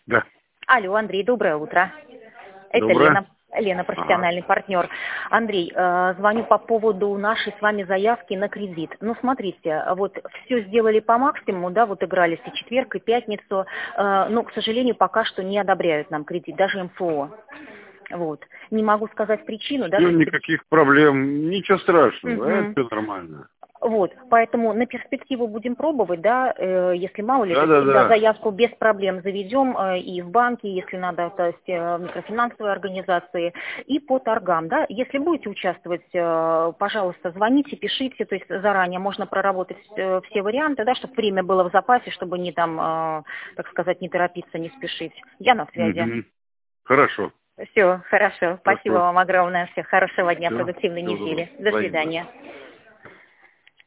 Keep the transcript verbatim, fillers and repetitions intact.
Да. Алло, Андрей, доброе утро. Это Доброе. Лена. Лена, профессиональный ага. партнер. Андрей, э, звоню по поводу нашей с вами заявки на кредит. Ну, смотрите, вот все сделали по максимуму, да, вот игрались и четверг, и пятницу, э, но, к сожалению, пока что не одобряют нам кредит, даже эм эф о. Вот. Не могу сказать причину, да. Ну, То есть... никаких проблем, ничего страшного, Угу. это все нормально. Вот, поэтому на перспективу будем пробовать, да, э, если мало ли, Да, то да, всегда да. заявку без проблем заведем э, и в банке, если надо, то есть э, в микрофинансовой организации, и по торгам, да. Если будете участвовать, э, пожалуйста, звоните, пишите, то есть заранее можно проработать э, все варианты, да, чтобы время было в запасе, чтобы не там, э, так сказать, не торопиться, не спешить. Я на связи. Угу. Хорошо. Все, хорошо. Спасибо Хорошо. вам огромное. Всего хорошего дня, Все. продуктивной Всего доброго. недели. До Взаимно. свидания.